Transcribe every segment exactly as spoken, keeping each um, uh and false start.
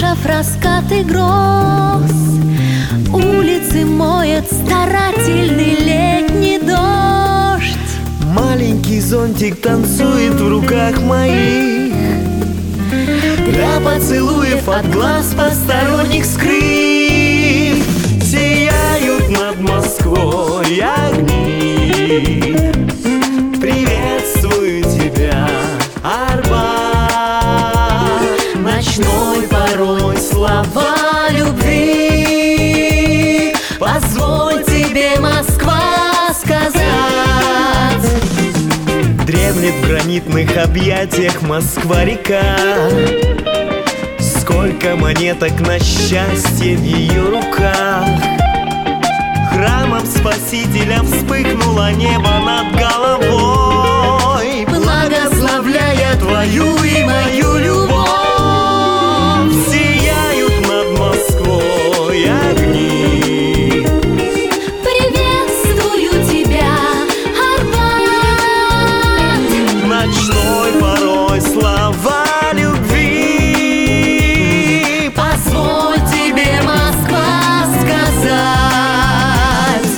услышав раскаты гроз, улицы моет старательный летний дождь. Маленький зонтик танцует в руках моих, для поцелуев от глаз посторонних скрыт. Сияют над Москвой огни. Приветствую тебя, Арбат. Ночной порой слова любви. Позволь тебе, Москва, сказать. Дремлет в гранитных объятиях Москва-река. Сколько монеток на счастье в ее руках. Храмом Спасителя вспыхнуло небо над головой, благословляя твою и мою любовь. Сияют над Москвой огни. Приветствую тебя, Арбат. Ночной порой слова любви. Позволь тебе, Москва, сказать.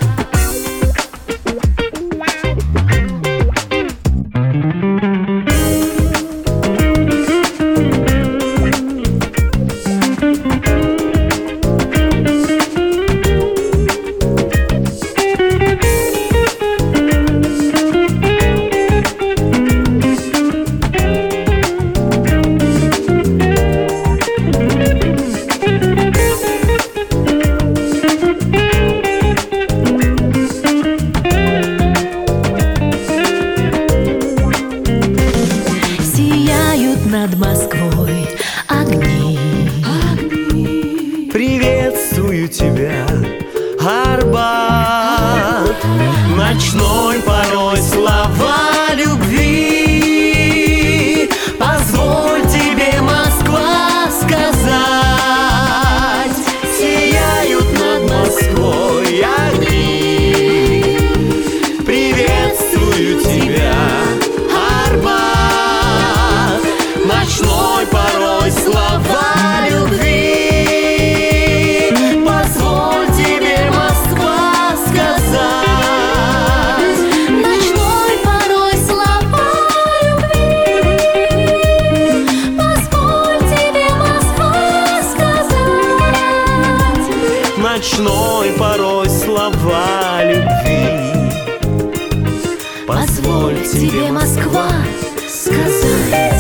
Над Москвой огни. Огни. Приветствую тебя, Арбат. Ночной порой слова любви. Позволь тебе, Москва, сказать. Сияют над Москвой огни. Приветствую тебя, Арбат. Ночной порой слова любви. Позволь тебе, Москва, сказать. Ночной порой слова любви. Позволь тебе, Москва, сказать. Ночной порой слова любви. Позволь тебе, Москва, сказать.